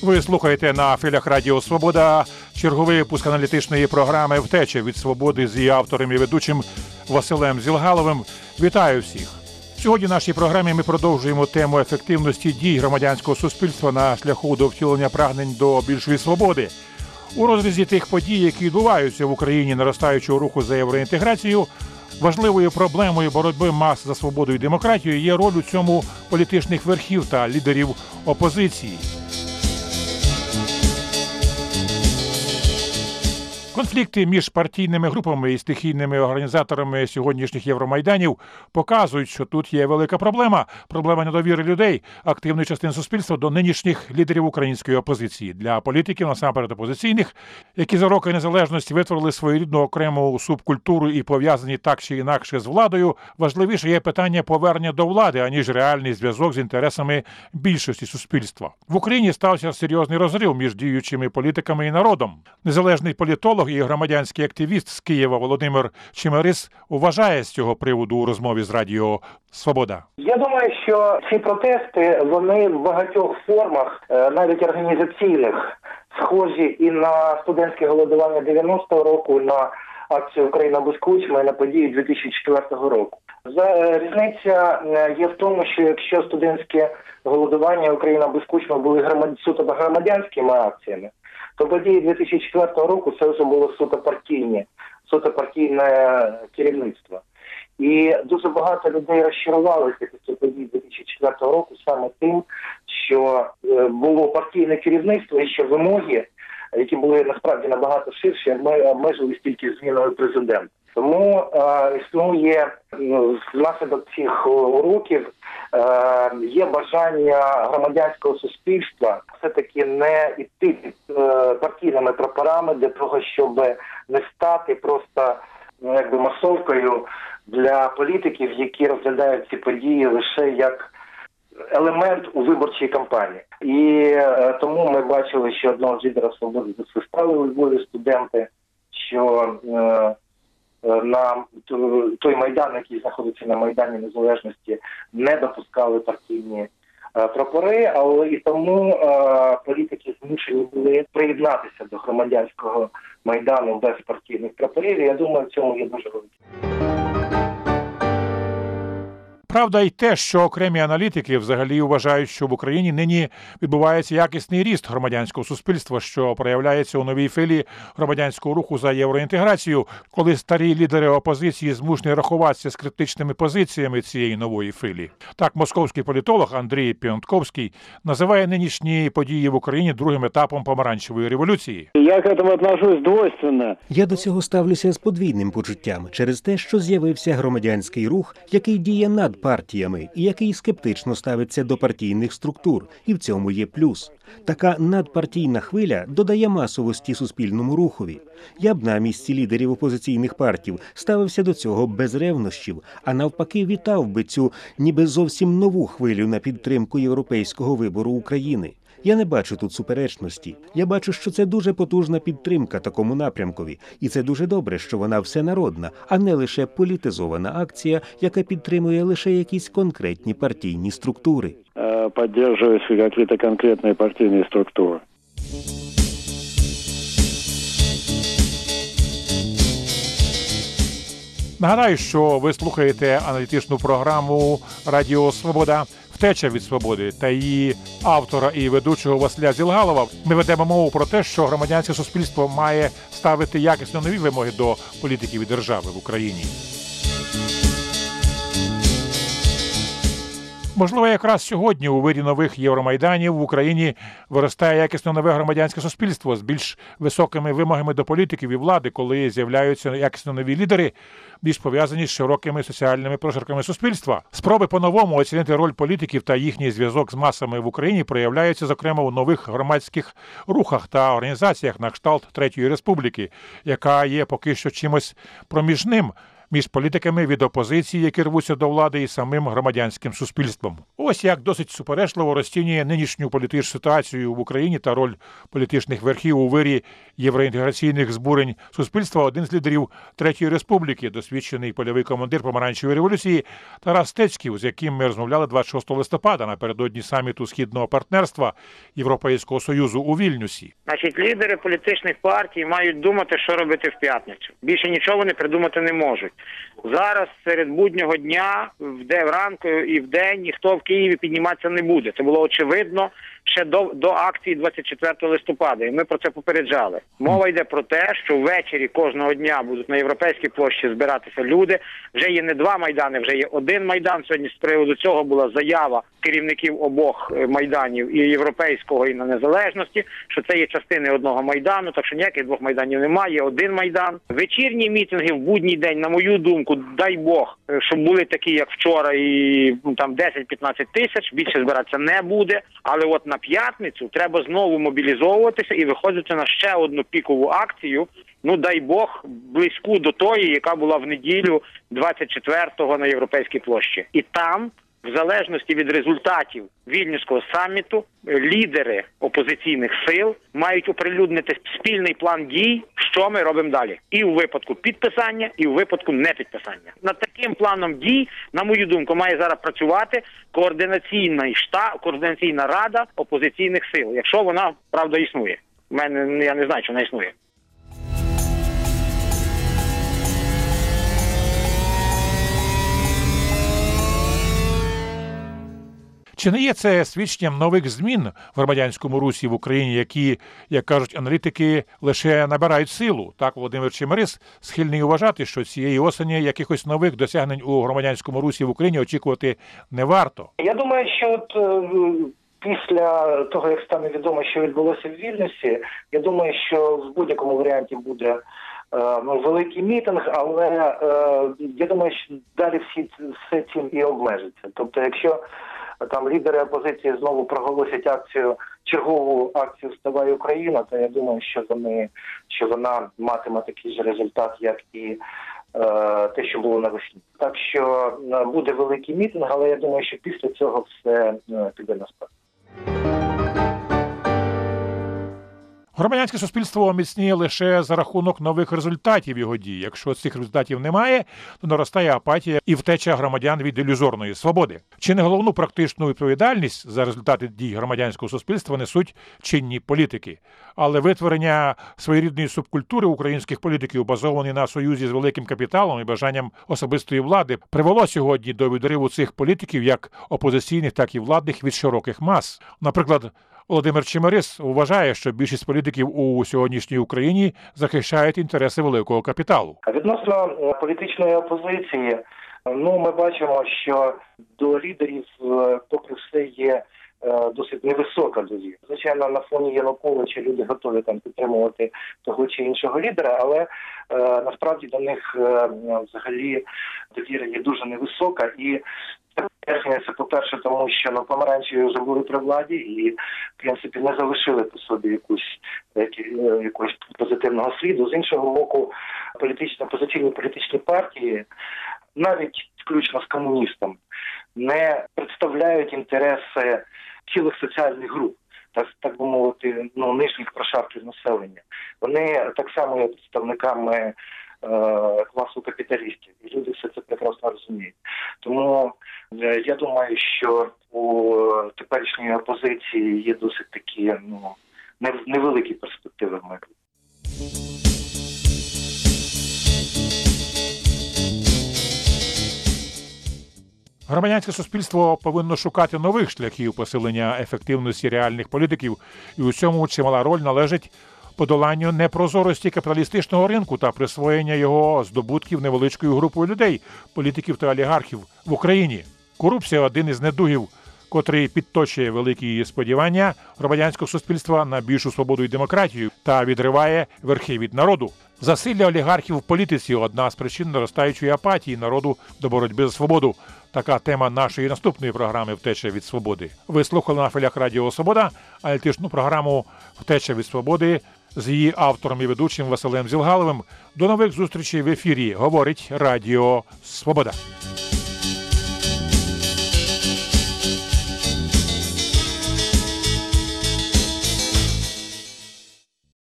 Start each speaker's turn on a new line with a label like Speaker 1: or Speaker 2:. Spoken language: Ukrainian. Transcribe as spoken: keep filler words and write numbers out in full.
Speaker 1: Ви слухаєте на хвилях Радіо Свобода черговий випуск аналітичної програми «Втеча від свободи» з її автором і ведучим Василем Зілгаловим. Вітаю всіх! Сьогодні в нашій програмі ми продовжуємо тему ефективності дій громадянського суспільства на шляху до втілення прагнень до більшої свободи. У розрізі тих подій, які відбуваються в Україні наростаючого руху за євроінтеграцію, важливою проблемою боротьби мас за свободу і демократію є роль у цьому політичних верхів та лідерів опозиції. Конфлікти між партійними групами і стихійними організаторами сьогоднішніх Євромайданів показують, що тут є велика проблема. Проблема недовіри людей, активної частини суспільства до нинішніх лідерів української опозиції. Для політиків, насамперед опозиційних, які за роки незалежності витворили своєрідну окрему субкультуру і пов'язані так чи інакше з владою, важливіше є питання повернення до влади, аніж реальний зв'язок з інтересами більшості суспільства. В Україні стався серйозний розрив між діючими політиками і народом. Незалежний політолог і громадянський активіст з Києва Володимир Чемерис вважає з цього приводу у розмові з Радіо Свобода.
Speaker 2: Я думаю, що ці протести, вони в багатьох формах, навіть організаційних, схожі і на студентське голодування дев'яностого року, на акцію «Україна без кучми» і на події дві тисячі четвертого року. За, різниця є в тому, що якщо студентське голодування «Україна без кучми» були громад... суто громадянськими акціями, то події дві тисячі четвертого року це вже було суто партійне, суто партійне керівництво. І дуже багато людей розчарувалися після подій дві тисячі четвертого року саме тим, що було партійне керівництво і що вимоги, які були насправді набагато ширші, обмежились тільки зміною президента. Тому е, існує ну, внаслідок цих уроків е, є бажання громадянського суспільства все-таки не йти під е, партійними прапорами для того, щоб не стати просто ну, якби масовкою для політиків, які розглядають ці події лише як елемент у виборчій кампанії. І е, тому ми бачили, що одного з лідерів «Свободи» засвистали у Львові студенти, що е, на той Майдан, який знаходиться на Майдані Незалежності, не допускали партійні прапори, але і тому е, політики змушені були приєднатися до громадянського Майдану без партійних прапорів. І я думаю, в цьому є дуже великий.
Speaker 1: Правда й те, що окремі аналітики взагалі вважають, що в Україні нині відбувається якісний ріст громадянського суспільства, що проявляється у новій хвилі громадянського руху за євроінтеграцію, коли старі лідери опозиції змушені рахуватися з критичними позиціями цієї нової хвилі. Так московський політолог Андрій Піонтковський називає нинішні події в Україні другим етапом помаранчевої революції.
Speaker 3: Я к этому отношусь двойственно.
Speaker 4: Я до цього ставлюся з подвійним почуттям через те, що з'явився громадянський рух, який діє над партіями і який скептично ставиться до партійних структур. І в цьому є плюс. Така надпартійна хвиля додає масовості суспільному рухові. Я б на місці лідерів опозиційних партій ставився до цього без ревнощів, а навпаки вітав би цю ніби зовсім нову хвилю на підтримку європейського вибору України. Я не бачу тут суперечності. Я бачу, що це дуже потужна підтримка такому напрямкові. І це дуже добре, що вона всенародна, а не лише політизована акція, яка підтримує лише якісь конкретні партійні структури.
Speaker 3: Підтримують якісь конкретні партійні структури.
Speaker 1: Нагадаю, що ви слухаєте аналітичну програму «Радіо Свобода. Втеча від свободи» та її автора і ведучого Василя Зілгалова. Ми ведемо мову про те, що громадянське суспільство має ставити якісно нові вимоги до політиків і держави в Україні. Можливо, якраз сьогодні у виді нових Євромайданів в Україні виростає якісно нове громадянське суспільство з більш високими вимогами до політиків і влади, коли з'являються якісно нові лідери, більш пов'язані з широкими соціальними прошарками суспільства. Спроби по-новому оцінити роль політиків та їхній зв'язок з масами в Україні проявляються, зокрема, у нових громадських рухах та організаціях на кшталт Третьої Республіки, яка є поки що чимось проміжним між політиками від опозиції, які рвуться до влади, і самим громадянським суспільством. Ось як досить суперечливо розцінює нинішню політичну ситуацію в Україні та роль політичних верхів у вирі євроінтеграційних збурень суспільства один з лідерів Третьої Республіки, досвідчений польовий командир помаранчевої революції Тарас Стецьків, з яким ми розмовляли двадцять шостого листопада напередодні саміту Східного партнерства Європейського Союзу у Вільнюсі.
Speaker 5: Значить, лідери політичних партій мають думати, що робити в п'ятницю. Більше нічого вони придумати не можуть. Зараз серед буднього дня, де вранку і в день, ніхто в Києві підніматися не буде. Це було очевидно ще до, до акції двадцять четвертого листопада, і ми про це попереджали. Мова йде про те, що ввечері кожного дня будуть на Європейській площі збиратися люди. Вже є не два майдани, вже є один майдан. Сьогодні з приводу цього була заява керівників обох майданів, і Європейського, і на Незалежності, що це є частини одного майдану, так що ніяких двох майданів немає, є один майдан. Вечірні мітинги в будній день, на мою думку, дай Бог, щоб були такі, як вчора, і ну, там десять-п'ятнадцять тисяч, більше збиратися не буде, але от на п'ятницю треба знову мобілізовуватися і виходити на ще одну пікову акцію, ну дай Бог, близьку до тої, яка була в неділю двадцять четвертого на Європейській площі. І там, в залежності від результатів Вільнюського саміту, лідери опозиційних сил мають оприлюднити спільний план дій, що ми робимо далі. І у випадку підписання, і у випадку непідписання. Над таким планом дій, на мою думку, має зараз працювати координаційна штаб, координаційна рада опозиційних сил, якщо вона, правда, існує. У мене, я не знаю, чи вона існує.
Speaker 1: Чи не є це свідченням нових змін в громадянському русі в Україні, які, як кажуть аналітики, лише набирають силу? Так, Володимир Чемерис схильний вважати, що цієї осені якихось нових досягнень у громадянському русі в Україні очікувати не варто.
Speaker 2: Я думаю, що от після того, як стане відомо, що відбулося в Вільнюсі, я думаю, що в будь-якому варіанті буде ну, великий мітинг, але е, я думаю, що далі всі все цим і обмежиться. Тобто, якщо там лідери опозиції знову проголосять акцію, чергову акцію «Вставай, Україна», то я думаю, що вони, що вона матиме такий же результат, як і е, те, що було навесні. Так що буде великий мітинг, але я думаю, що після цього все е, піде на спад.
Speaker 1: Громадянське суспільство міцніє лише за рахунок нових результатів його дій. Якщо цих результатів немає, то наростає апатія і втеча громадян від ілюзорної свободи. Чи не головну практичну відповідальність за результати дій громадянського суспільства несуть чинні політики? Але витворення своєрідної субкультури українських політиків, базовані на союзі з великим капіталом і бажанням особистої влади, привело сьогодні до відриву цих політиків, як опозиційних, так і владних, від широких мас. Наприклад, Володимир Чемерис вважає, що більшість політиків у сьогоднішній Україні захищають інтереси великого капіталу.
Speaker 2: Відносно політичної опозиції, ну ми бачимо, що до лідерів, попри все, є досить невисока довіра. Звичайно, на фоні Януковича люди готові там підтримувати того чи іншого лідера, але е, насправді до них е, взагалі довіра є дуже невисока. І це, по-перше, тому що на помаранчеві вже були при владі і, в принципі, не залишили по собі якусь, якусь позитивного сліду. З іншого боку, політичні, опозиційні політичні партії, навіть включно з комуністами, не представляють інтереси цілих соціальних груп, так, так би мовити, ну, нижніх прошарків населення. Вони так само є представниками е, класу капіталістів, і люди все це прекрасно розуміють. Тому е, я думаю, що у теперішньої опозиції є досить такі, ну, невеликі перспективи в майбутньому.
Speaker 1: Громадянське суспільство повинно шукати нових шляхів посилення ефективності реальних політиків, і у цьому чимала роль належить подоланню непрозорості капіталістичного ринку та присвоєння його здобутків невеличкою групою людей, політиків та олігархів в Україні. Корупція – один із недугів, котрий підточує великі сподівання громадянського суспільства на більшу свободу і демократію та відриває верхи від народу. Засилля олігархів в політиці – одна з причин наростаючої апатії народу до боротьби за свободу. Така тема нашої наступної програми «Втеча від свободи». Ви слухали на хвилях Радіо Свобода аналітичну програму «Втеча від свободи» з її автором і ведучим Василем Зілгаловим. До нових зустрічей в ефірі «Говорить Радіо Свобода».